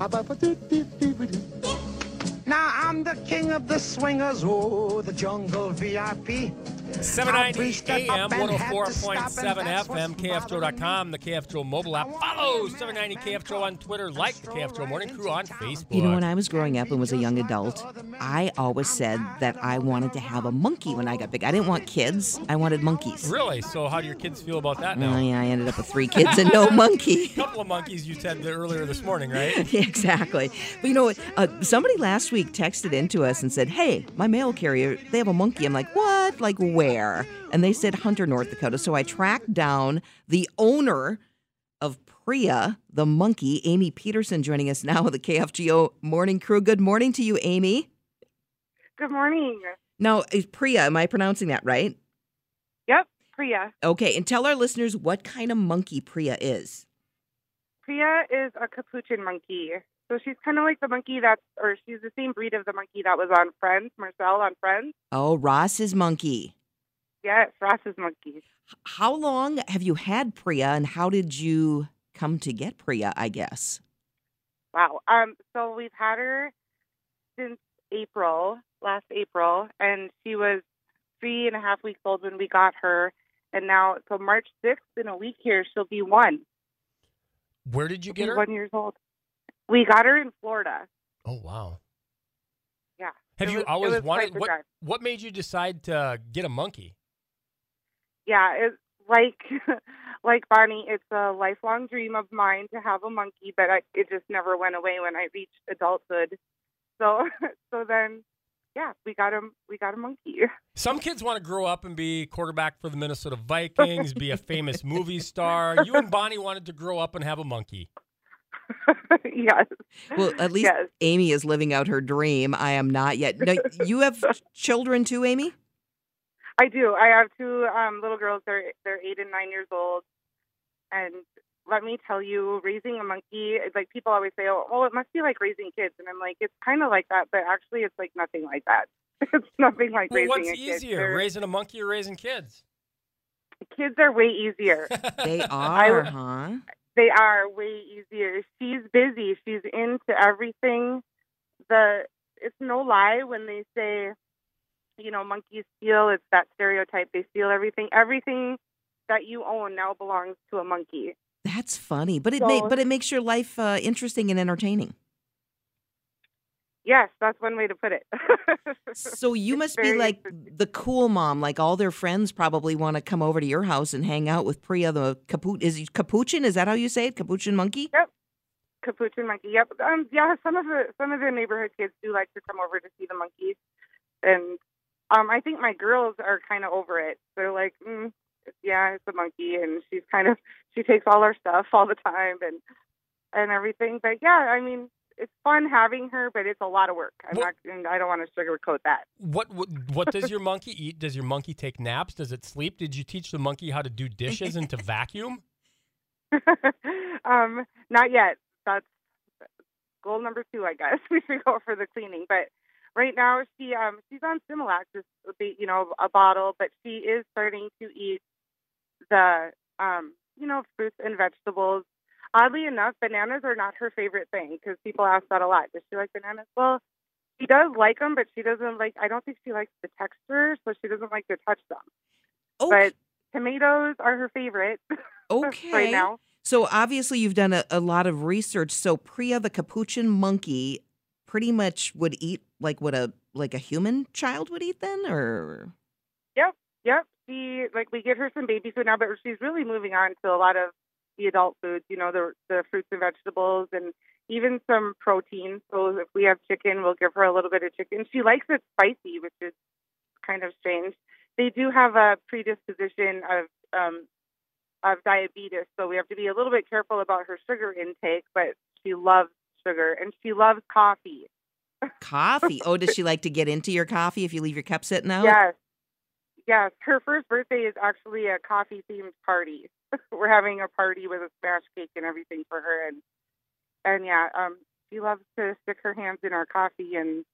Now I'm the king of the swingers, oh, the jungle VIP. 790 AM, 104.7 FM, KFJO.com, the KFJO mobile app. Follow 790 KFJO on Twitter. Like the KFJO Morning Crew on Facebook. You know, when I was growing up and was a young adult, I always said that I wanted to have a monkey when I got big. I didn't want kids. I wanted monkeys. Really? So how do your kids feel about that now? Oh, yeah, I ended up with 3 kids and no monkey. A couple of monkeys you said earlier this morning, right? Exactly. But you know, somebody last week texted into us and said, hey, my mail carrier, they have a monkey. I'm like, what? Like where? And they said Hunter, North Dakota. So I tracked down the owner of Priya, the monkey, Amy Peterson, joining us now with the KFGO Morning Crew. Good morning to you, Amy. Good morning. Now, is Priya, am I pronouncing that right? Yep, Priya. Okay, and tell our listeners what kind of monkey Priya is. Priya is a capuchin monkey. So she's kind of like the monkey she's the same breed of the monkey that was on Friends, Marcel on Friends. Oh, Ross's monkey. Yes, Ross's monkey. How long have you had Priya, and how did you come to get Priya, I guess? Wow. So we've had her since last April, and she was 3.5 weeks old when we got her. And now, so March 6th, in a week here, she'll be 1. Where did you get her? 1 year old. We got her in Florida. Oh, wow. Yeah. Have you always wanted, what made you decide to get a monkey? Yeah, it's like Bonnie, it's a lifelong dream of mine to have a monkey, but it just never went away when I reached adulthood. So then, yeah, we got a monkey. Some kids want to grow up and be quarterback for the Minnesota Vikings, be a famous movie star. You and Bonnie wanted to grow up and have a monkey. Yes. Well, at least yes. Amy is living out her dream. I am not yet. Now, you have children too, Amy? I do. I have 2 little girls. They're 8 and 9 years old. And let me tell you, raising a monkey, like people always say, oh, it must be like raising kids. And I'm like, it's kind of like that, but actually it's like nothing like that. It's nothing like raising a kid. What's easier, raising a monkey or raising kids? Kids are way easier. They are, huh? They are way easier. She's busy. She's into everything. It's no lie when they say, you know, monkeys steal. It's that stereotype. They steal everything. Everything that you own now belongs to a monkey. That's funny, but it makes your life interesting and entertaining. Yes, that's one way to put it. So you must be like the cool mom. Like all their friends probably want to come over to your house and hang out with Priya, the capuchin. Is that how you say it? Capuchin monkey? Yep. Capuchin monkey. Yep. Yeah. Some of the neighborhood kids do like to come over to see the monkeys, and I think my girls are kind of over it. They're like, yeah, it's a monkey, and she takes all our stuff all the time and everything. But yeah, I mean, it's fun having her, but it's a lot of work. I don't want to sugarcoat that. What does your monkey eat? Does your monkey take naps? Does it sleep? Did you teach the monkey how to do dishes and to vacuum? Not yet. That's goal number 2, I guess. We should go for the cleaning. But right now she's on Similac, just a bottle, but she is starting to eat the fruits and vegetables. Oddly enough, bananas are not her favorite thing because people ask that a lot. Does she like bananas? Well, she does like them, but she doesn't I don't think she likes the texture, so she doesn't like to touch them. Okay. But tomatoes are her favorite. Okay. Right now. So obviously you've done a lot of research. So Priya, the capuchin monkey, pretty much would eat like what a human child would eat then, or? Yep. She we get her some baby food now, but she's really moving on to a lot of the adult foods, the fruits and vegetables, and even some protein. So if we have chicken, we'll give her a little bit of chicken. She likes it spicy, which is kind of strange. They do have a predisposition of diabetes, so we have to be a little bit careful about her sugar intake, but she loves sugar, and she loves coffee. Coffee? Oh, does she like to get into your coffee if you leave your cup sitting out? Yes. Her first birthday is actually a coffee-themed party. We're having a party with a smash cake and everything for her, and she loves to stick her hands in our coffee and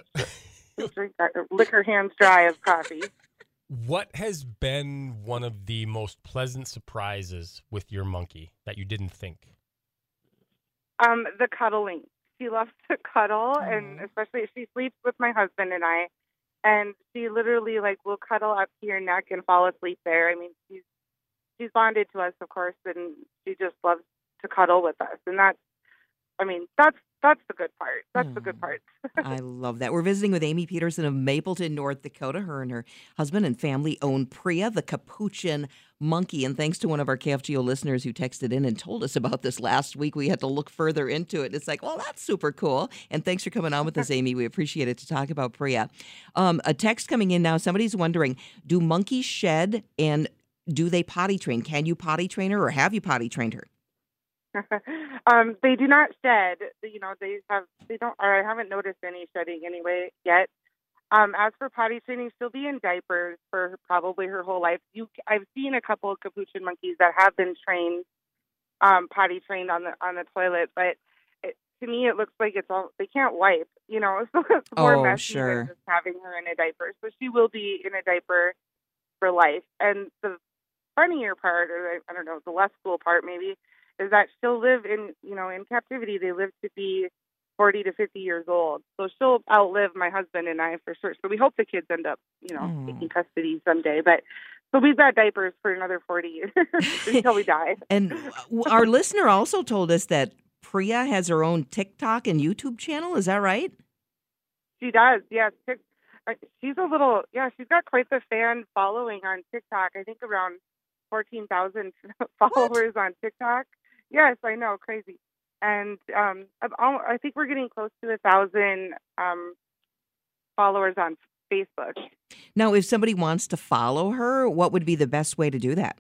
lick her hands dry of coffee. What has been one of the most pleasant surprises with your monkey that you didn't think? The cuddling. she loves to cuddle, and especially she sleeps with my husband and I, and she literally will cuddle up to your neck and fall asleep there. I mean, she's bonded to us, of course, and she just loves to cuddle with us, and that's the good part. That's the good part. I love that. We're visiting with Amy Peterson of Mapleton, North Dakota. Her and her husband and family own Priya, the Capuchin monkey. And thanks to one of our KFGO listeners who texted in and told us about this last week, we had to look further into it. It's like, well, that's super cool. And thanks for coming on with us, Amy. We appreciate it to talk about Priya. A text coming in now. Somebody's wondering, do monkeys shed and do they potty train? Can you potty train her, or have you potty trained her? They do not shed. I haven't noticed any shedding anyway yet. As for potty training, she'll be in diapers for probably her whole life. I've seen a couple of Capuchin monkeys that have been trained, potty trained on the toilet, but to me it looks like they can't wipe, so it's more messy than just having her in a diaper. So she will be in a diaper for life. And the funnier part, or I don't know, the less cool part maybe, is that she'll live in captivity. They live to be 40 to 50 years old. So she'll outlive my husband and I for sure. So we hope the kids end up, taking custody someday. But so we've got diapers for another 40 years until we die. And our listener also told us that Priya has her own TikTok and YouTube channel. Is that right? She does, yes. She's she's got quite the fan following on TikTok. I think around 14,000 followers on TikTok. Yes, I know, crazy. And I think we're getting close to 1,000 followers on Facebook. Now, if somebody wants to follow her, what would be the best way to do that?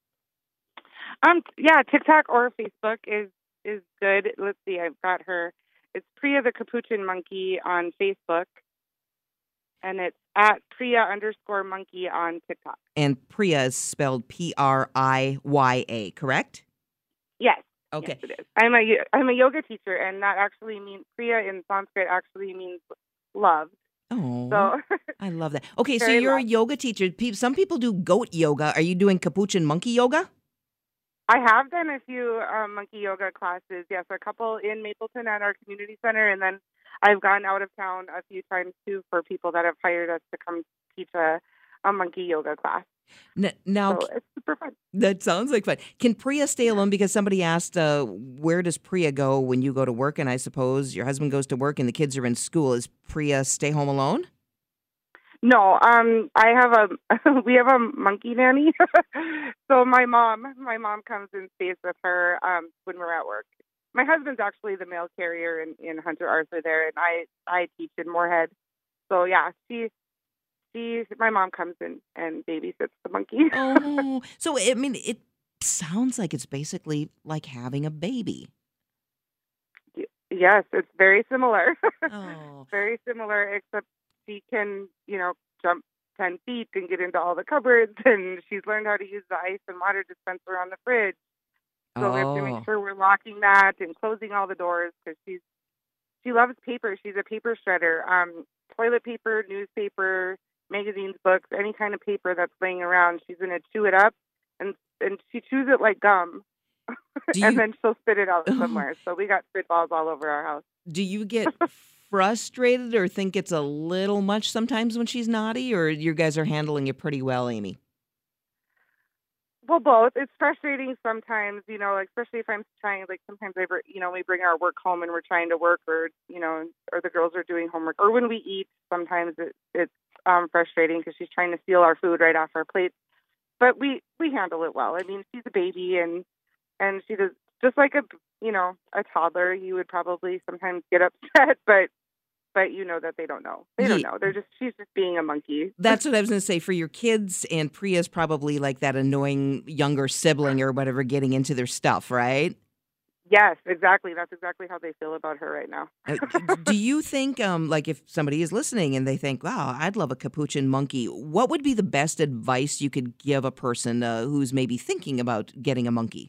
TikTok or Facebook is good. Let's see, I've got her. It's Priya the Capuchin Monkey on Facebook, and it's at Priya_monkey on TikTok. And Priya is spelled Priya, correct? Yes. Okay. Yes, it is. I'm a yoga teacher, and that actually means Priya in Sanskrit actually means love. Oh, so, I love that. Okay, so you're a yoga teacher. Some people do goat yoga. Are you doing Capuchin monkey yoga? I have done a few monkey yoga classes. Yes, a couple in Mapleton at our community center, and then I've gone out of town a few times too for people that have hired us to come teach a monkey yoga class. Now, so it's super fun. That sounds like fun. Can Priya stay alone? Because somebody asked, where does Priya go when you go to work? And I suppose your husband goes to work and the kids are in school. Is Priya stay home alone? No, we have a monkey nanny. So my mom comes and stays with her when we're at work. My husband's actually the mail carrier in Hunter Arthur there, and I teach in Moorhead. So yeah, my mom comes in and babysits the monkey. Oh, so I mean, it sounds like it's basically like having a baby. Yes, it's very similar. Oh. Very similar, except she can, jump 10 feet and get into all the cupboards, and she's learned how to use the ice and water dispenser on the fridge. So we have to make sure we're locking that and closing all the doors because she loves paper. She's a paper shredder. Toilet paper, newspaper, magazines, books, any kind of paper that's laying around, she's going to chew it up, and she chews it like gum. And then she'll spit it out somewhere. So we got spitballs all over our house. Do you get frustrated or think it's a little much sometimes when she's naughty, or you guys are handling it pretty well, Amy? Well, both. It's frustrating sometimes, especially if I'm trying, sometimes we bring our work home and we're trying to work, or the girls are doing homework, or when we eat, sometimes it's frustrating because she's trying to steal our food right off our plates. But we handle it well. I mean, she's a baby, and she does, just like a toddler, you would probably sometimes get upset, but that they don't know. They don't know. She's just being a monkey. That's what I was going to say. For your kids, and Priya's probably like that annoying younger sibling or whatever getting into their stuff, right? Yes, exactly. That's exactly how they feel about her right now. Do you think, if somebody is listening and they think, wow, I'd love a Capuchin monkey, what would be the best advice you could give a person who's maybe thinking about getting a monkey?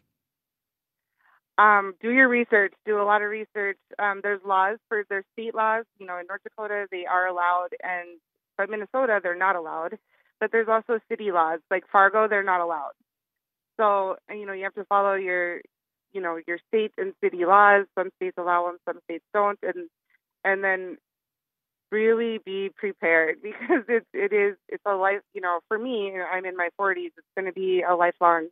Do your research. Do a lot of research. There's state laws. In North Dakota they are allowed, but Minnesota they're not allowed. But there's also city laws, like Fargo, they're not allowed. So you have to follow your your state and city laws. Some states allow them, some states don't, and then really be prepared, because it's a life. For me, I'm in my 40s. It's going to be a lifelong,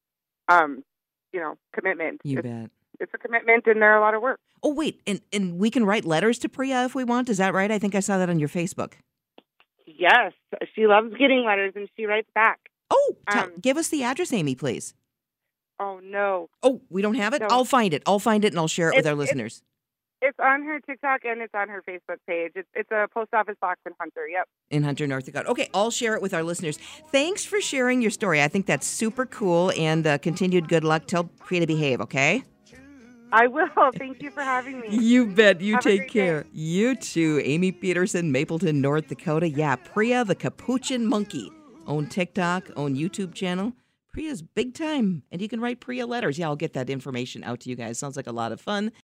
commitment. You bet. It's a commitment, and they're a lot of work. Oh, wait, and we can write letters to Priya if we want. Is that right? I think I saw that on your Facebook. Yes, she loves getting letters, and she writes back. Oh, give us the address, Amy, please. Oh, no. Oh, we don't have it? No. I'll find it, and I'll share it with our listeners. It's on her TikTok, and it's on her Facebook page. It's a post office box in Hunter, yep. In Hunter, North Dakota. Okay, I'll share it with our listeners. Thanks for sharing your story. I think that's super cool, and continued good luck. Tell Priya to behave, okay? I will. Thank you for having me. You bet. You Have a take great care. day. You too. Amy Peterson, Mapleton, North Dakota. Yeah, Priya the Capuchin Monkey. Own TikTok, own YouTube channel. Priya's big time. And you can write Priya letters. Yeah, I'll get that information out to you guys. Sounds like a lot of fun.